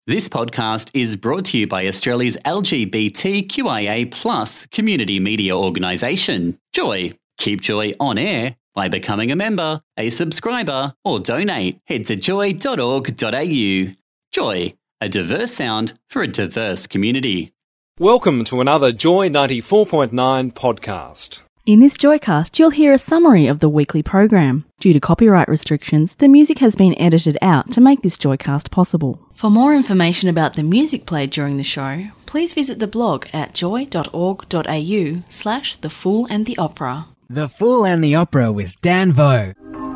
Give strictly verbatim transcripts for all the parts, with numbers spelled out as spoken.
This podcast is brought to you by Australia's L G B T Q I A plus community media organisation, Joy. Keep Joy on air by becoming a member, a subscriber, or donate. Head to joy dot org dot a u. Joy, a diverse sound for a diverse community. Welcome to another Joy ninety-four point nine podcast. In this Joycast, you'll hear a summary of the weekly program. Due to copyright restrictions, the music has been edited out to make this Joycast possible. For more information about the music played during the show, please visit the blog at joy dot org dot a u slash The Fool and the Opera. The Fool and the Opera with Dan Vo.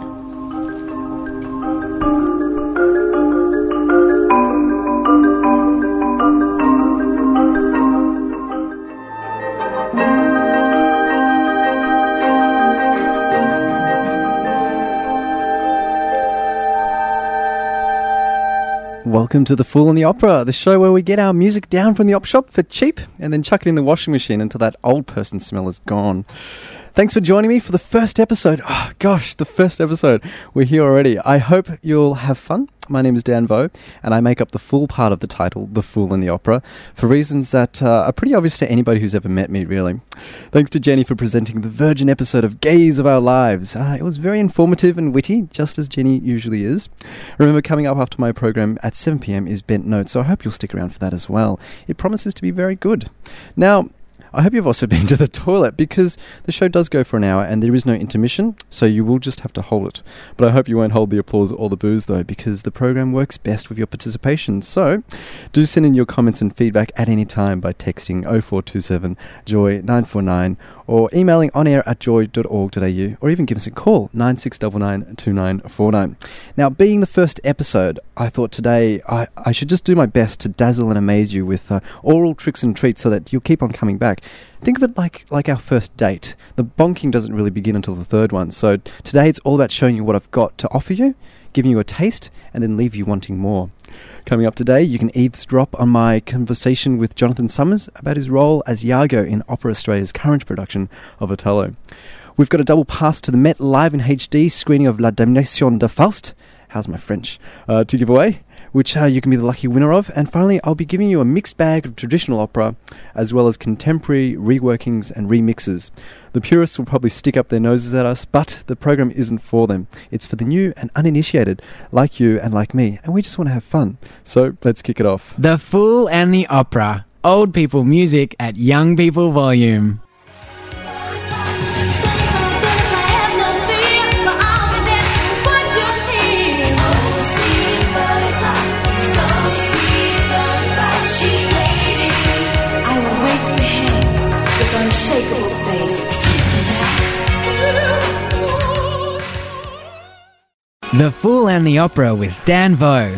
Welcome to The Fool and the Opera, the show where we get our music down from the op shop for cheap and then chuck it in the washing machine until that old person smell is gone. Thanks for joining me for the first episode. Oh gosh, the first episode. We're here already. I hope you'll have fun. My name is Dan Vo, and I make up the full part of the title, The Fool and the Opera, for reasons that uh, are pretty obvious to anybody who's ever met me, really. Thanks to Jenny for presenting the virgin episode of Gaze of Our Lives. Uh, it was very informative and witty, just as Jenny usually is. Remember, coming up after my program at seven p.m. is Bent Notes, so I hope you'll stick around for that as well. It promises to be very good. Now, I hope you've also been to the toilet, because the show does go for an hour and there is no intermission, so you will just have to hold it. But I hope you won't hold the applause or the booze, though, because the program works best with your participation. So do send in your comments and feedback at any time by texting oh four two seven joy nine four nine or emailing onair at joy dot org dot a u, or even give us a call, nine six nine nine two nine four nine. Now, being the first episode, I thought today I, I should just do my best to dazzle and amaze you with uh, oral tricks and treats so that you'll keep on coming back. Think of it like, like our first date. The bonking doesn't really begin until the third one, so today it's all about showing you what I've got to offer you, giving you a taste, and then leave you wanting more. Coming up today, you can eavesdrop on my conversation with Jonathan Summers about his role as Iago in Opera Australia's current production of Otello. We've got a double pass to the Met Live in H D screening of La Damnation de Faust, how's my French, uh, to give away, which uh, you can be the lucky winner of. And finally, I'll be giving you a mixed bag of traditional opera, as well as contemporary reworkings and remixes. The purists will probably stick up their noses at us, but the program isn't for them. It's for the new and uninitiated, like you and like me, and we just want to have fun. So let's kick it off. The Fool and the Opera. Old people music at young people volume. The Fool and the Opera with Dan Vo.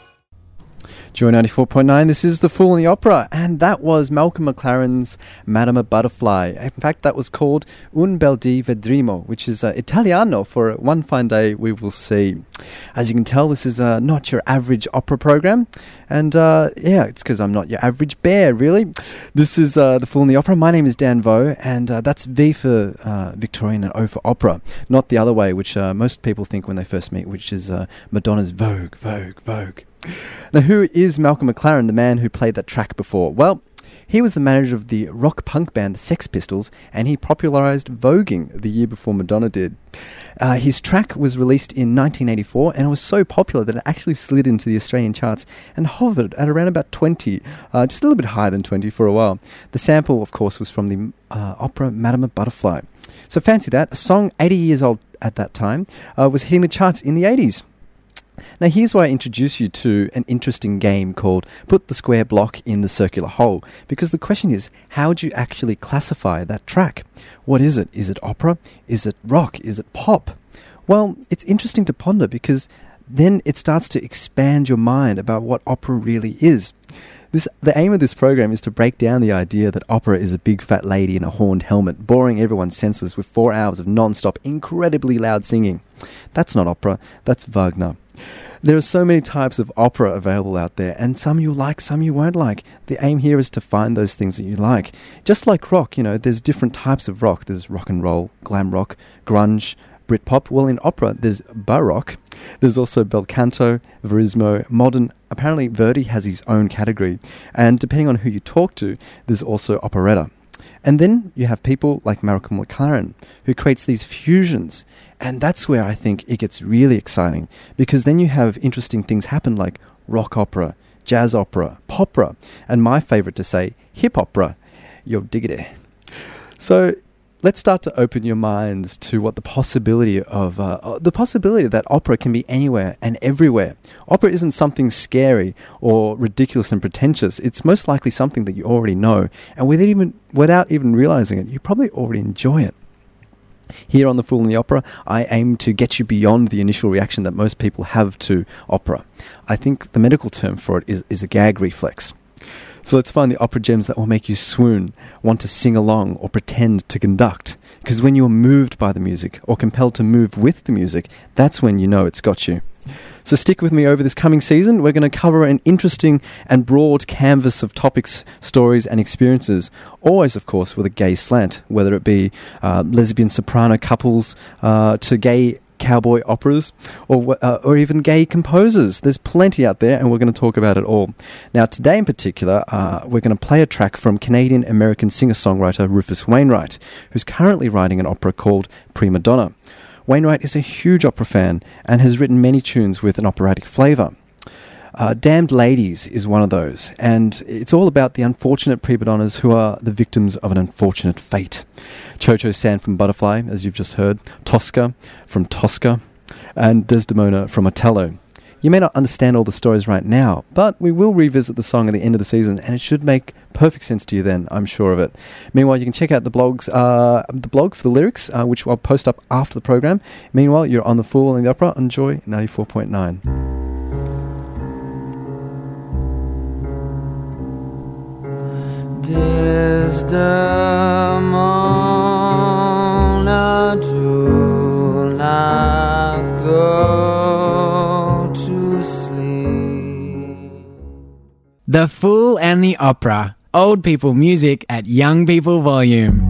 Joy ninety-four point nine, this is The Fool and the Opera, and that was Malcolm McLaren's Madame Butterfly. In fact, that was called Un bel di vedremo, which is uh, Italiano for One Fine Day We Will See. As you can tell, this is uh, not your average opera program, and uh, yeah, it's because I'm not your average bear, really. This is uh, The Fool and the Opera. My name is Dan Vo, and uh, that's V for uh, Victorian and O for opera, not the other way, which uh, most people think when they first meet, which is uh, Madonna's Vogue, Vogue, Vogue. Now, who is Malcolm McLaren, the man who played that track before? Well, he was the manager of the rock punk band the Sex Pistols, and he popularised voguing the year before Madonna did. Uh, his track was released in nineteen eighty-four, and it was so popular that it actually slid into the Australian charts and hovered at around about twenty, uh, just a little bit higher than twenty for a while. The sample, of course, was from the uh, opera Madame Butterfly. So fancy that, a song eighty years old at that time uh, was hitting the charts in the eighties. Now, here's where I introduce you to an interesting game called Put the Square Block in the Circular Hole, because the question is, how do you actually classify that track? What is it? Is it opera? Is it rock? Is it pop? Well, it's interesting to ponder, because then it starts to expand your mind about what opera really is. This, the aim of this program is to break down the idea that opera is a big fat lady in a horned helmet, boring everyone senseless with four hours of non-stop, incredibly loud singing. That's not opera, that's Wagner. There are so many types of opera available out there, and some you like, some you won't like. The aim here is to find those things that you like. Just like rock, you know, there's different types of rock. There's rock and roll, glam rock, grunge, Britpop. Well, in opera, there's baroque. There's also bel canto, verismo, modern apparently Verdi has his own category, and depending on who you talk to, there's also operetta. And then you have people like Malcolm McLaren, who creates these fusions, and that's where I think it gets really exciting, because then you have interesting things happen like rock opera, jazz opera, popera, and my favourite to say, hip opera. Yo diggity. So let's start to open your minds to what the possibility of uh, the possibility that opera can be anywhere and everywhere. Opera isn't something scary or ridiculous and pretentious. It's most likely something that you already know, and without even without even realizing it, you probably already enjoy it. Here on The Fool and the Opera, I aim to get you beyond the initial reaction that most people have to opera. I think the medical term for it is, is a gag reflex. So let's find the opera gems that will make you swoon, want to sing along, or pretend to conduct. Because when you are moved by the music, or compelled to move with the music, that's when you know it's got you. So stick with me over this coming season. We're going to cover an interesting and broad canvas of topics, stories, and experiences. Always, of course, with a gay slant, whether it be uh, lesbian soprano couples uh, to gay cowboy operas, or uh, or even gay composers. There's plenty out there, and we're going to talk about it all. Now, today in particular, uh, we're going to play a track from Canadian-American singer-songwriter Rufus Wainwright, who's currently writing an opera called Prima Donna. Wainwright is a huge opera fan and has written many tunes with an operatic flavour. Uh, Damned Ladies is one of those, and it's all about the unfortunate prima donnas who are the victims of an unfortunate fate. Cho-Cho-San from Butterfly, as you've just heard, Tosca from Tosca, and Desdemona from Otello. You may not understand all the stories right now, but we will revisit the song at the end of the season, and it should make perfect sense to you then, I'm sure of it. Meanwhile, you can check out the blogs, uh, the blog for the lyrics, uh, which I'll post up after the program. Meanwhile, you're on The Fool and the Opera on Joy ninety-four point nine. Desdemona, do not go to sleep. The Fool and the Opera. Old people music at young people volume.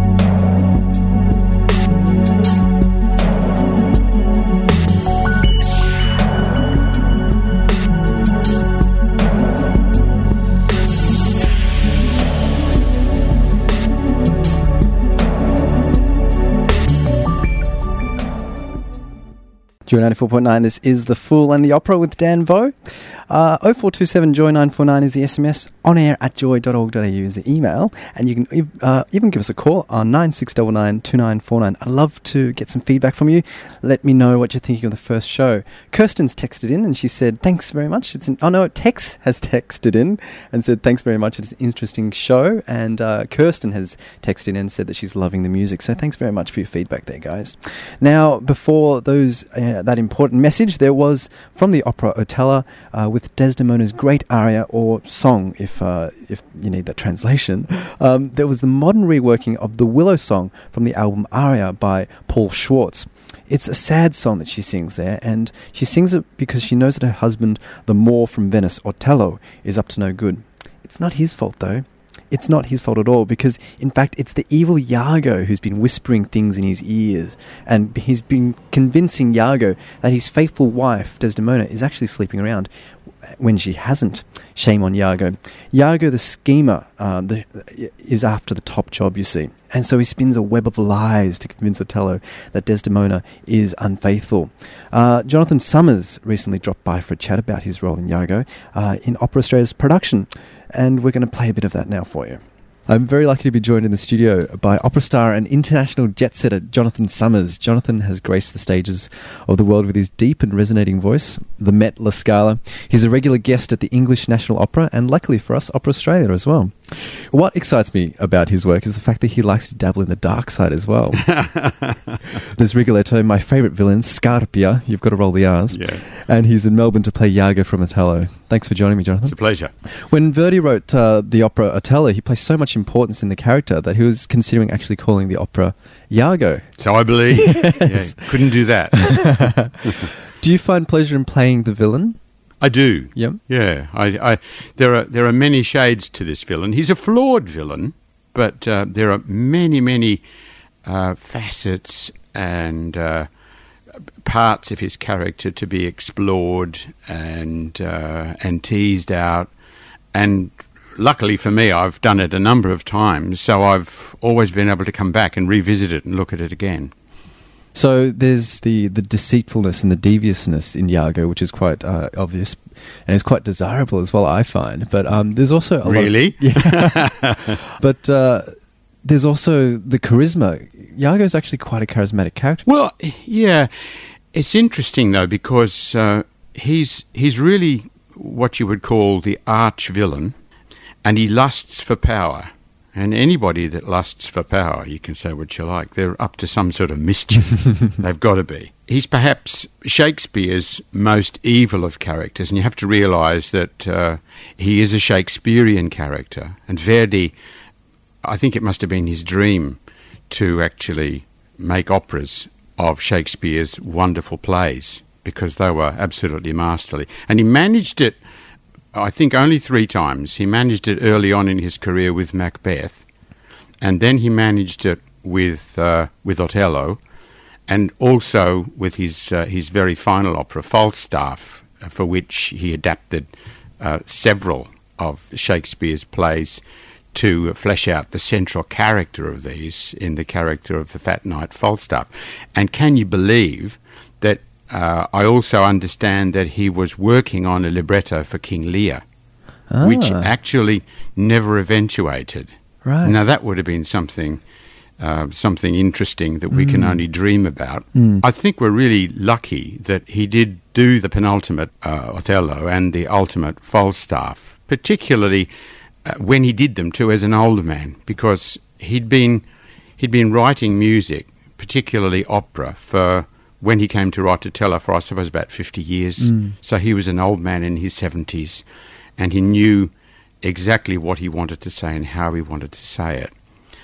Joy ninety-four point nine, this is The Fool and the Opera with Dan Vo. Uh, oh four two seven Joy nine four nine is the S M S. On air at joy dot org dot a u is the email. And you can uh, even give us a call on nine six nine nine two nine four nine. I'd love to get some feedback from you. Let me know what you're thinking of the first show. Kirsten's texted in and she said, thanks very much. It's an, oh no, Tex has texted in and said, thanks very much. It's an interesting show. And uh, Kirsten has texted in and said that she's loving the music. So thanks very much for your feedback there, guys. Now, before those uh, that important message, there was from the opera Otello uh, with Desdemona's great aria, or song, if uh, if you need that translation. Um, there was the modern reworking of the Willow song from the album Aria by Paul Schwartz. It's a sad song that she sings there, and she sings it because she knows that her husband, the Moor from Venice, Otello, is up to no good. It's not his fault, though. It's not his fault at all, because, in fact, it's the evil Iago who's been whispering things in his ears, and he's been convincing Iago that his faithful wife, Desdemona, is actually sleeping around when she hasn't. Shame on Iago. Iago, the schemer, uh, the, is after the top job, you see. And so he spins a web of lies to convince Otello that Desdemona is unfaithful. Uh, Jonathan Summers recently dropped by for a chat about his role in Iago uh, in Opera Australia's production. And we're going to play a bit of that now for you. I'm very lucky to be joined in the studio by opera star and international jet-setter Jonathan Summers. Jonathan has graced the stages of the world with his deep and resonating voice, the Met La Scala. He's a regular guest at the English National Opera, and luckily for us, Opera Australia as well. What excites me about his work is the fact that he likes to dabble in the dark side as well. There's Rigoletto, my favourite villain, Scarpia. You've got to roll the R's. Yeah. And he's in Melbourne to play Iago from Otello. Thanks for joining me, Jonathan. It's a pleasure. When Verdi wrote uh, the opera Otello, he placed so much importance in the character that he was considering actually calling the opera Iago. So I believe. Yes. Yeah, couldn't do that. Do you find pleasure in playing the villain? I do. Yep. Yeah. I, I, there are there are many shades to this villain. He's a flawed villain, but uh, there are many, many uh, facets and uh, parts of his character to be explored and uh, and teased out. And luckily for me, I've done it a number of times, so I've always been able to come back and revisit it and look at it again. So there's the, the deceitfulness and the deviousness in Iago, which is quite uh, obvious, and it's quite desirable as well, I find. But um, there's also a really, lot of, yeah. But uh, there's also the charisma. Iago is actually quite a charismatic character. Well, yeah, it's interesting though, because uh, he's he's really what you would call the arch villain, and he lusts for power. And anybody that lusts for power, you can say what you like, they're up to some sort of mischief. They've got to be. He's perhaps Shakespeare's most evil of characters, and you have to realise that uh, he is a Shakespearean character. And Verdi, I think it must have been his dream to actually make operas of Shakespeare's wonderful plays, because they were absolutely masterly. And he managed it, I think, only three times. He managed it early on in his career with Macbeth, and then he managed it with uh, with Othello, and also with his uh, his very final opera, Falstaff, for which he adapted uh, several of Shakespeare's plays to flesh out the central character of these in the character of the Fat Knight Falstaff. And can you believe that Uh, I also understand that he was working on a libretto for King Lear, ah. which actually never eventuated. Right. Now, that would have been something uh, something interesting that we mm. can only dream about. Mm. I think we're really lucky that he did do the penultimate uh, Othello and the ultimate Falstaff, particularly uh, when he did them too as an older man, because he'd been he'd been writing music, particularly opera, for when he came to write Othello for, I suppose, about fifty years. Mm. So he was an old man in his seventies, and he knew exactly what he wanted to say and how he wanted to say it.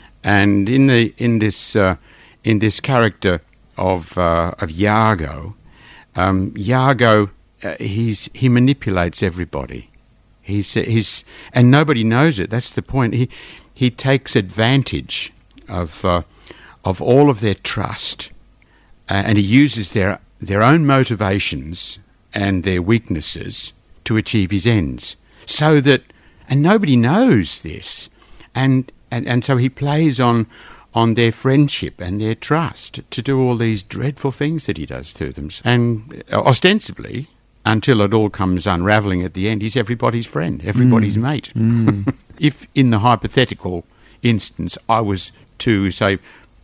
And in the in this uh, in this character of uh, of Iago, um, Iago uh, he's he manipulates everybody. He's he's and nobody knows it. That's the point. He he takes advantage of uh, of all of their trust. Uh, and he uses their their own motivations and their weaknesses to achieve his ends. So that, and nobody knows this, and and, and so he plays on on their friendship and their trust to do all these dreadful things that he does to them. And ostensibly, until it all comes unravelling at the end, he's everybody's friend, everybody's mm. mate. Mm. If in the hypothetical instance I was to, say,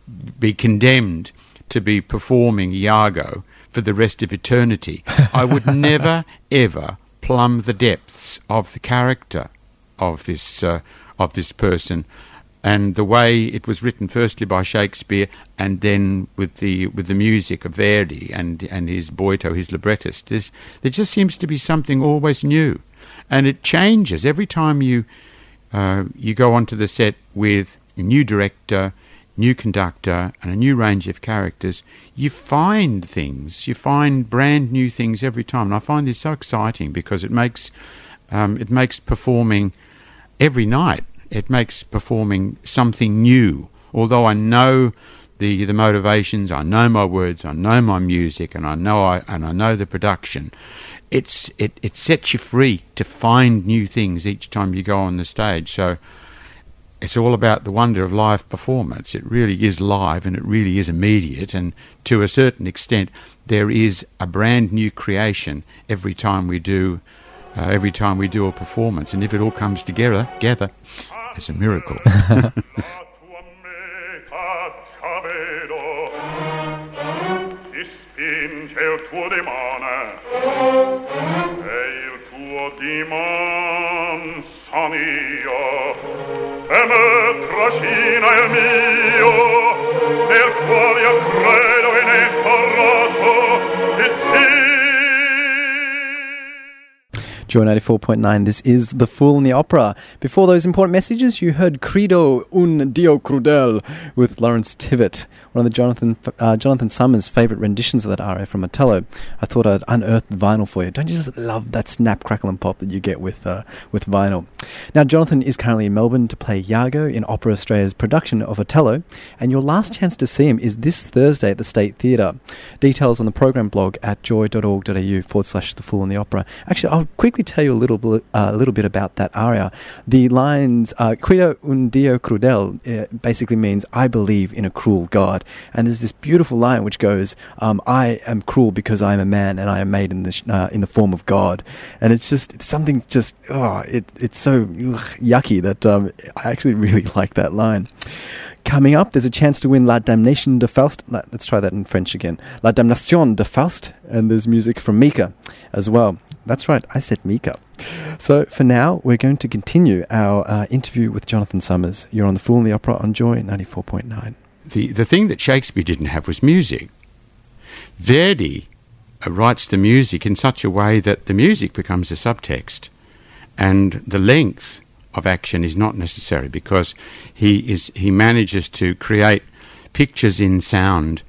be condemned to be performing Iago for the rest of eternity, I would never, ever plumb the depths of the character of this uh, of this person, and the way it was written, firstly by Shakespeare, and then with the with the music of Verdi and and his Boito, his librettist. There's, there just seems to be something always new, and it changes every time you uh, you go onto the set with a new director, new conductor, and a new range of characters. You find things, you find brand new things every time, and I find this so exciting because it makes um, it makes performing every night. It makes performing something new. Although I know the the motivations, I know my words, I know my music, and I know I and I know the production. It's it it sets you free to find new things each time you go on the stage. So it's all about the wonder of live performance. It really is live, and it really is immediate, and to a certain extent there is a brand new creation every time we do uh, every time we do a performance. And if it all comes together together it's a miracle. E me trascina il mio, nel quale io credo e ne forrato e ti. Joy ninety-four point nine, this is The Fool and the Opera. Before those important messages, you heard Credo un Dio Crudel with Lawrence Tibbett, one one of the Jonathan uh, Jonathan Summers' favourite renditions of that aria from Otello. I thought I'd unearth the vinyl for you. Don't you just love that snap, crackle and pop that you get with uh, with vinyl? Now, Jonathan is currently in Melbourne to play Iago in Opera Australia's production of Otello, and your last chance to see him is this Thursday at the State Theatre. Details on the program blog at joy.org.au forward slash The Fool and the Opera. Actually, I'll quickly tell you a little, bit, uh, a little bit about that aria. The lines, uh, Credo un Dio crudel, uh, basically means, I believe in a cruel God. And there's this beautiful line which goes, um, I am cruel because I am a man and I am made in the, sh- uh, in the form of God. And it's just, it's something just, oh, it, it's so ugh, yucky that um, I actually really like that line. Coming up, there's a chance to win La Damnation de Faust. Let's try that in French again. La Damnation de Faust. And there's music from Mika as well. That's right, I said Mika. So for now, we're going to continue our uh, interview with Jonathan Summers. You're on The Fool and the Opera on Joy ninety-four point nine. The, the thing that Shakespeare didn't have was music. Verdi uh, writes the music in such a way that the music becomes a subtext. And the length of action is not necessary because he is he manages to create pictures in sound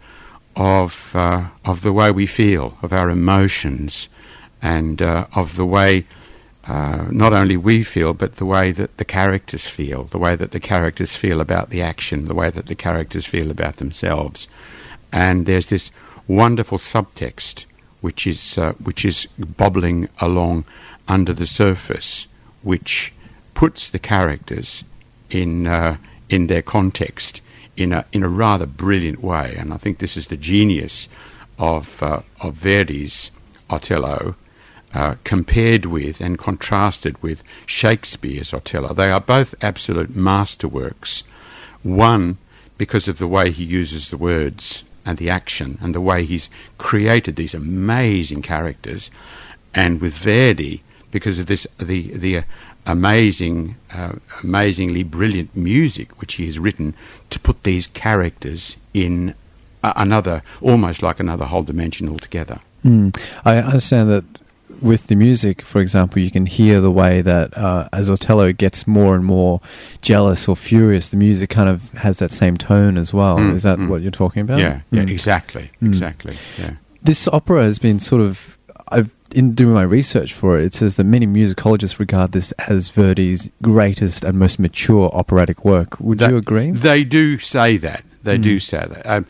of uh, of the way we feel, of our emotions, and uh, of the way uh, not only we feel, but the way that the characters feel, the way that the characters feel about the action, the way that the characters feel about themselves. And there's this wonderful subtext which is uh, which is bobbling along under the surface, which puts the characters in uh, in their context in a in a rather brilliant way. And I think this is the genius of uh, of Verdi's Otello, uh, compared with and contrasted with Shakespeare's Otello. They are both absolute masterworks. One, because of the way he uses the words and the action and the way he's created these amazing characters, and with Verdi, because of this the the uh, amazing, uh, amazingly brilliant music which he has written to put these characters in uh, another, almost like another whole dimension altogether. Mm. I understand that with the music, for example, you can hear the way that uh, as Otello gets more and more jealous or furious, the music kind of has that same tone as well. Mm, Is that mm. what you're talking about? Yeah, yeah, mm. exactly, mm. exactly. Yeah. This opera has been sort of, I've in doing my research for it, it says that many musicologists regard this as Verdi's greatest and most mature operatic work. Would that, you agree? They do say that. They mm. do say that. Um,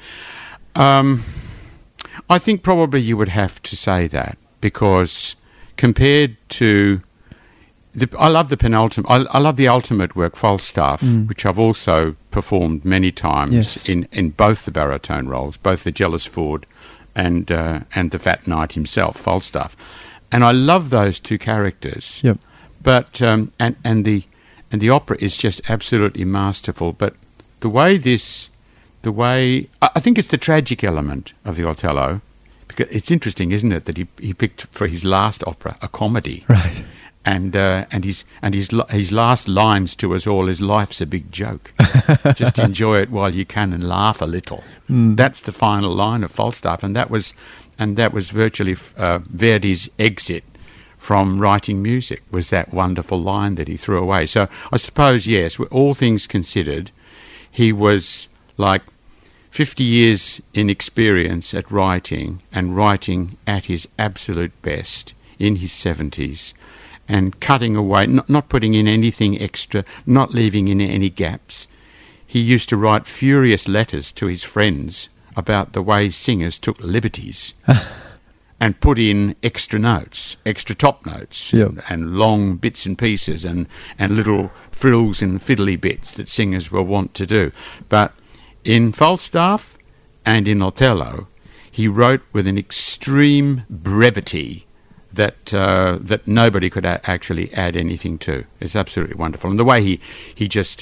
um, I think probably you would have to say that because compared to the, I love the penultimate. I, I love the ultimate work, Falstaff, mm. which I've also performed many times yes. in, in both the baritone roles, both the Jealous Ford and uh, and the Fat Knight himself, Falstaff, and I love those two characters. Yep. But um, and and the and the opera is just absolutely masterful. But the way this, the way I, I think it's the tragic element of the Otello, because it's interesting, isn't it, that he he picked for his last opera a comedy, right? And uh, and his and his his last lines to us all is "Life's a big joke. Just enjoy it while you can and laugh a little." Mm. That's the final line of Falstaff, and that was and that was virtually uh, Verdi's exit from writing music. Was that wonderful line that he threw away? So I suppose yes, all things considered, he was like fifty years in experience at writing and writing at his absolute best in his seventies. And cutting away, not, not putting in anything extra, not leaving in any gaps. He used to write furious letters to his friends about the way singers took liberties and put in extra notes, extra top notes, yep. and, and long bits and pieces and, and little frills and fiddly bits that singers were wont to do. But in Falstaff and in Otello, he wrote with an extreme brevity that uh, that nobody could a- actually add anything to. It's absolutely wonderful. And the way he, he just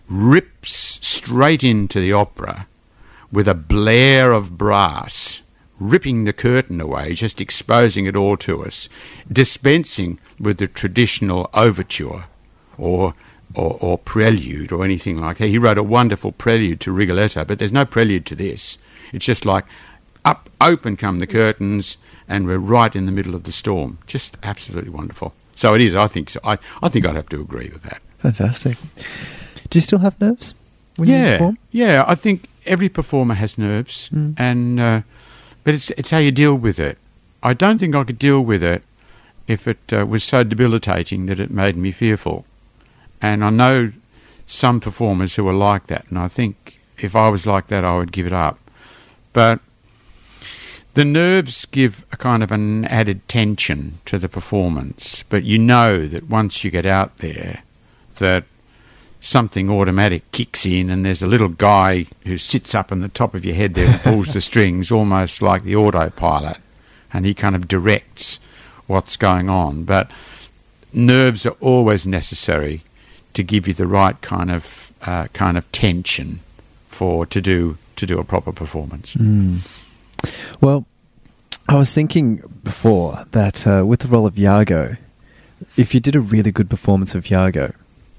rips straight into the opera with a blare of brass, ripping the curtain away, just exposing it all to us, dispensing with the traditional overture or or, or prelude or anything like that. He wrote a wonderful prelude to Rigoletto, but there's no prelude to this. It's just like up, open come the curtains, and we're right in the middle of the storm. Just absolutely wonderful. So it is, I think so. I, I think I'd have to agree with that. Fantastic. Do you still have nerves? when you Yeah, perform? yeah. I think every performer has nerves, Mm. and uh, but it's it's how you deal with it. I don't think I could deal with it if it uh, was so debilitating that it made me fearful. And I know some performers who are like that, and I think if I was like that, I would give it up. But the nerves give a kind of an added tension to the performance, but you know that once you get out there, that something automatic kicks in, and there's a little guy who sits up on the top of your head there and pulls the strings, almost like the autopilot, and he kind of directs what's going on. But nerves are always necessary to give you the right kind of uh, kind of tension for to do to do a proper performance. Mm. Well, I was thinking before that uh, with the role of Iago, if you did a really good performance of Iago,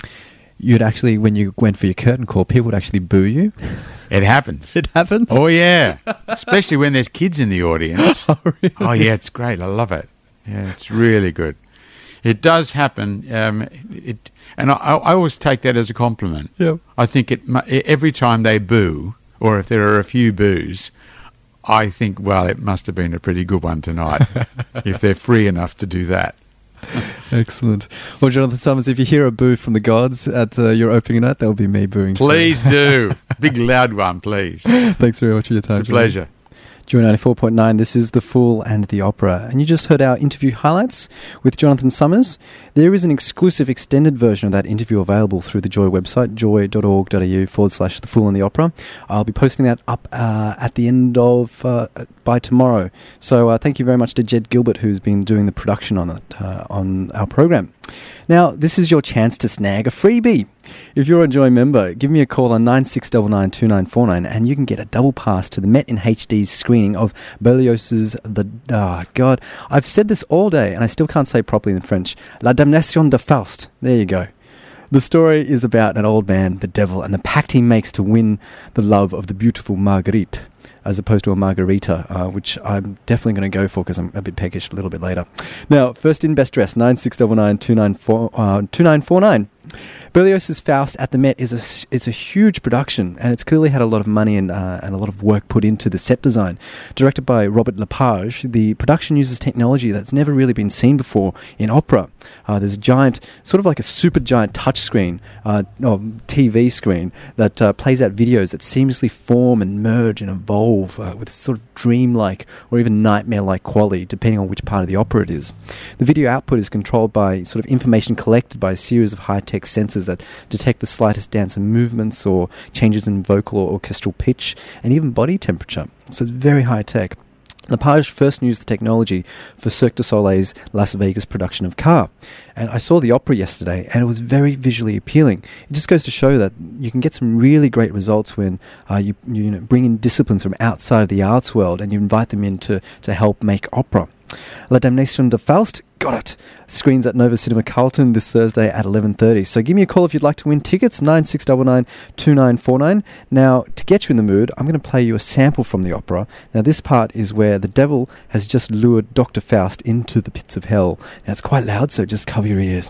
you'd actually, when you went for your curtain call, people would actually boo you. It happens. It happens? Oh, yeah. Especially when there's kids in the audience. Oh, really? Oh, yeah, it's great. I love it. Yeah, it's really good. It does happen. Um, it, and I, I always take that as a compliment. Yeah. I think it mu- every time they boo, or if there are a few boos, I think, well, it must have been a pretty good one tonight, if they're free enough to do that. Excellent. Well, Jonathan Summers, if you hear a boo from the gods at uh, your opening night, that'll be me booing. Please do. Big loud one, please. Thanks very much for your time. It's a pleasure. Joy ninety-four point nine, this is The Fool and the Opera. And you just heard our interview highlights with Jonathan Summers. There is an exclusive extended version of that interview available through the Joy website, joy.org.au forward slash The Fool and the Opera. I'll be posting that up uh, at the end of, uh, by tomorrow. So uh, thank you very much to Jed Gilbert, who's been doing the production on it, uh, on our program. Now, this is your chance to snag a freebie. If you're a Joy member, give me a call on nine six nine nine two nine four nine and you can get a double pass to the Met in H D's screening of Berlioz's The... Ah, oh, God. I've said this all day and I still can't say it properly in French. La Damnation de Faust. There you go. The story is about an old man, the devil, and the pact he makes to win the love of the beautiful Marguerite, as opposed to a margarita, uh, which I'm definitely going to go for because I'm a bit peckish a little bit later. Now, first in best dress, nine six nine nine two nine four nine. Berlioz's Faust at the Met is a, it's a huge production, and it's clearly had a lot of money and, uh, and a lot of work put into the set design. Directed by Robert Lepage, the production uses technology that's never really been seen before in opera. Uh, there's a giant, sort of like a super giant touchscreen, uh, or T V screen, that uh, plays out videos that seamlessly form and merge and evolve uh, with a sort of dreamlike or even nightmare-like quality, depending on which part of the opera it is. The video output is controlled by sort of information collected by a series of high-tech sensors that detect the slightest dancer movements or changes in vocal or orchestral pitch and even body temperature. So it's very high-tech. Lepage first used the technology for Cirque du Soleil's Las Vegas production of Car. And I saw the opera yesterday, and it was very visually appealing. It just goes to show that you can get some really great results when uh, you, you know, bring in disciplines from outside of the arts world and you invite them in to, to help make opera. La Damnation de Faust, got it, screens at Nova Cinema Carlton this Thursday at eleven thirty. So give me a call if you'd like to win tickets, nine six nine nine two nine four nine. Now, to get you in the mood, I'm going to play you a sample from the opera. Now, this part is where the devil has just lured Doctor Faust into the pits of hell. Now, it's quite loud, so just cover your ears.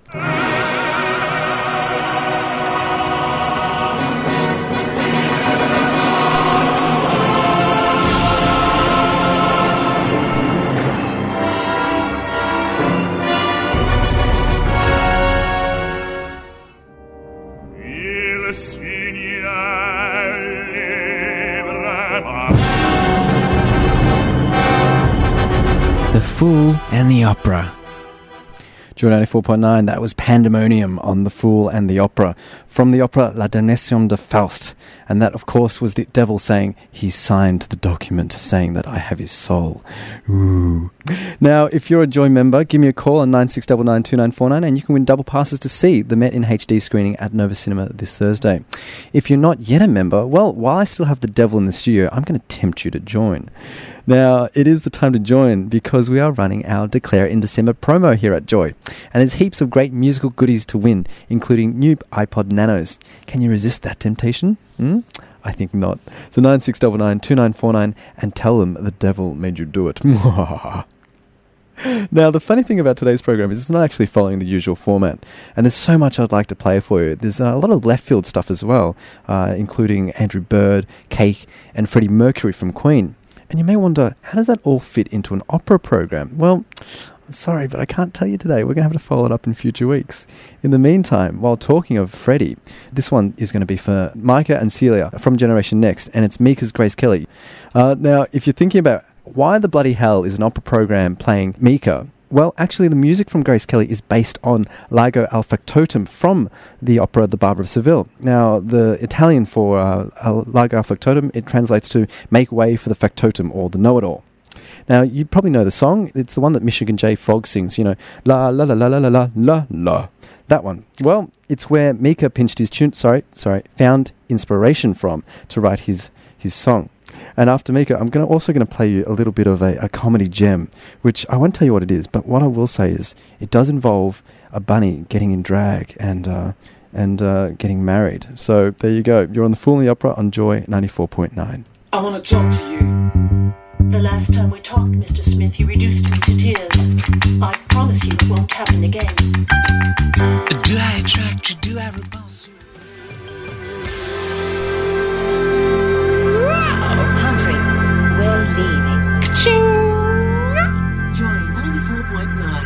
The Fool and the Opera. Joy ninety-four point nine, that was Pandemonium on The Fool and the Opera, from the opera La Damnation de Faust. And that, of course, was the devil saying he signed the document saying that I have his soul. Ooh. Now, if you're a Joy member, give me a call on nine six nine nine two nine four nine and you can win double passes to see the Met in H D screening at Nova Cinema this Thursday. If you're not yet a member, well, while I still have the devil in the studio, I'm going to tempt you to join. Now, it is the time to join because we are running our Declare in December promo here at Joy. And there's heaps of great musical goodies to win, including new iPod Nanos. Can you resist that temptation? Hmm? I think not. So nine six nine nine two nine four nine and tell them the devil made you do it. Now, the funny thing about today's program is it's not actually following the usual format. And there's so much I'd like to play for you. There's uh, a lot of left field stuff as well, uh, including Andrew Bird, Cake, and Freddie Mercury from Queen. And you may wonder, how does that all fit into an opera program? Well, I'm sorry, but I can't tell you today. We're going to have to follow it up in future weeks. In the meantime, while talking of Freddie, this one is going to be for Micah and Celia from Generation Next, and it's Mika's Grace Kelly. Uh, now, if you're thinking about why the bloody hell is an opera program playing Mika, well, actually, the music from Grace Kelly is based on Largo al Factotum from the opera The Barber of Seville. Now, the Italian for uh, Largo al Factotum, it translates to make way for the factotum, or the know-it-all. Now, you probably know the song. It's the one that Michigan J. Fogg sings, you know, la la la la la la la la la. That one. Well, it's where Mika pinched his tune, sorry, sorry, found inspiration from to write his, his song. And after Mika, I'm gonna also going to play you a little bit of a, a comedy gem, which I won't tell you what it is, but what I will say is it does involve a bunny getting in drag and uh, and uh, getting married. So there you go. You're on The Fool and the Opera on Joy ninety-four point nine. I want to talk to you. The last time we talked, Mister Smith, you reduced me to tears. I promise you it won't happen again. Do I attract you? Do I repulse you? Humphrey, we're leaving. Joy ninety-four point nine.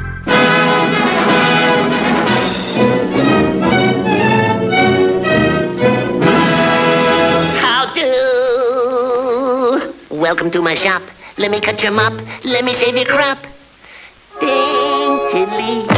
How do? Welcome to my shop. Let me cut your mop. Let me shave your crop. Daintily.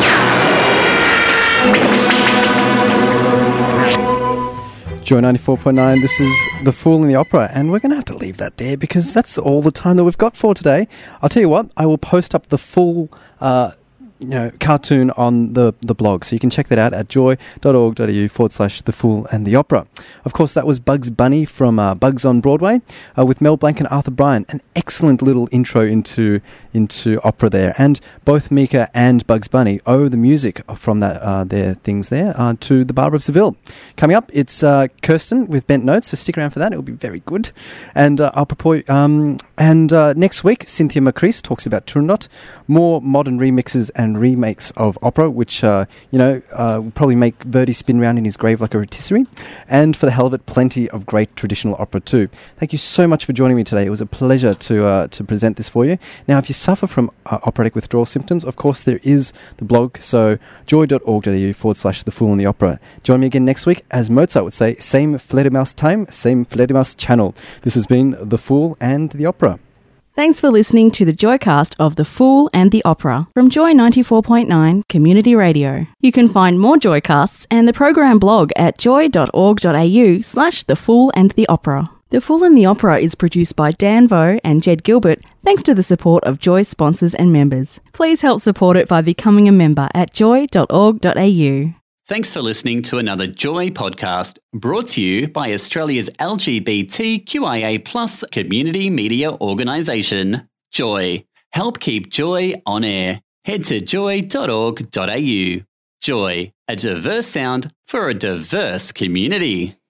Joy ninety-four point nine, this is The Fool and the Opera, and we're going to have to leave that there because that's all the time that we've got for today. I'll tell you what, I will post up the full uh, you know, cartoon on the, the blog, so you can check that out at joy.org.au forward slash The Fool and the Opera. Of course, that was Bugs Bunny from uh, Bugs on Broadway uh, with Mel Blanc and Arthur Bryan. An excellent little intro into into opera there, and both Mika and Bugs Bunny owe the music from that uh, their things there uh, to The Barber of Seville. Coming up, it's uh, Kirsten with Bent Notes, so stick around for that. It will be very good. And uh, I'll propose, um, and uh, next week, Cynthia Macrease talks about Turandot, more modern remixes and remakes of opera, which uh, you know uh, will probably make Verdi spin round in his grave like a rotisserie. And for the hell of it, plenty of great traditional opera too. Thank you so much for joining me today. It was a pleasure to uh, to present this for you. Now, if you suffer from uh, operatic withdrawal symptoms, of course there is the blog, so joy.org.au forward slash The Fool and the Opera. Join me again next week, as Mozart would say, same Fledermaus time, same Fledermaus channel. This has been The Fool and the Opera. Thanks for listening to the Joycast of The Fool and the Opera from Joy ninety-four point nine Community Radio. You can find more Joycasts and the program blog at joy.org.au slash The Fool and the Opera. The Fool and the Opera is produced by Dan Vo and Jed Gilbert, thanks to the support of Joy sponsors and members. Please help support it by becoming a member at joy.org.au. Thanks for listening to another Joy podcast, brought to you by Australia's L G B T Q I A plus community media organisation, Joy. Help keep Joy on air. Head to joy dot org dot a u. Joy, a diverse sound for a diverse community.